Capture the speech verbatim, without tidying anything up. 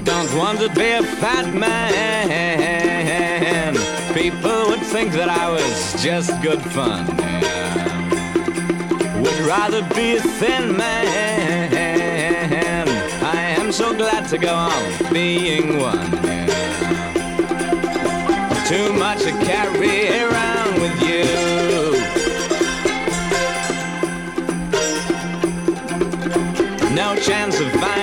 Don't want to be a fat man. People would think that I was just good fun. Yeah. Would rather be a thin man. I am so glad to go on being one. Yeah. Too much to carry around with you. No chance of finding